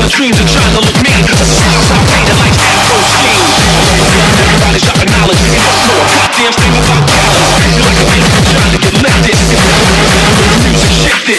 Selling dreams and trying to look mean. But the styles I painted like Afro schemes. Everybody shopping knowledge. Ain't don't know a goddamn thing about dollars. You're like a bitch trying to get lifted. The music shifted.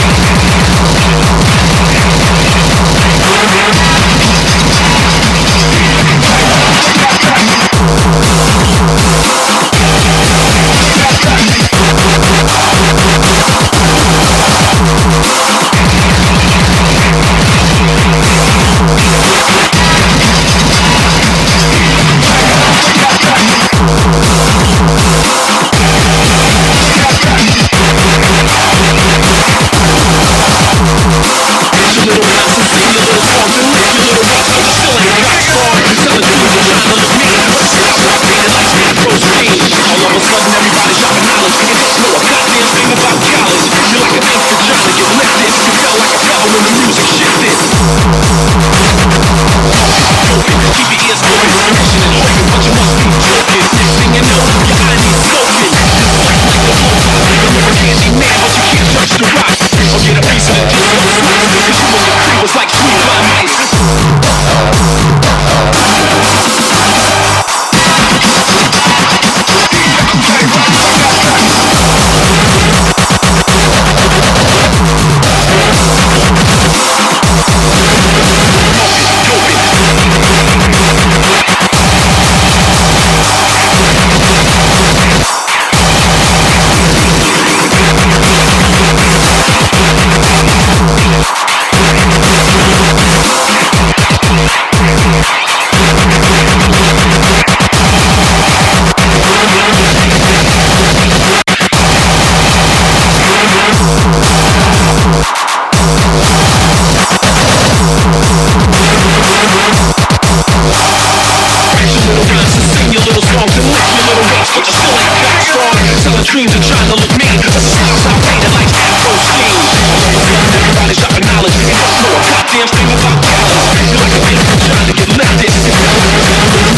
Dreams and trying to look mean. But the styles I painted like Afro schemes. Everybody shopping knowledge. Ain't don't know a goddamn thing about dollars. You're like a bitch trying to get lifted.